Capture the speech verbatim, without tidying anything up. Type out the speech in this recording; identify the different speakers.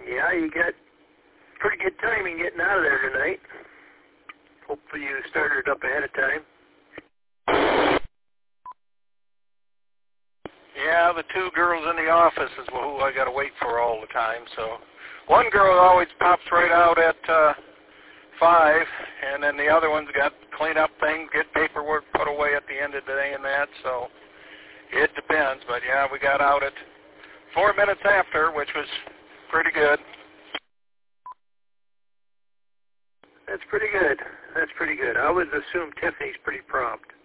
Speaker 1: Yeah, you got pretty good timing getting out of there tonight. Hopefully you started up ahead of time. Yeah, the two girls in the office is who I got to wait for all the time. So one girl always pops right out at uh, five, and then the other one's got to clean up things, get paperwork put away at the end of the day and that. So it depends. But, yeah, we got out at four minutes after, which was pretty good. That's pretty good. That's pretty good. I would assume Tiffany's pretty prompt.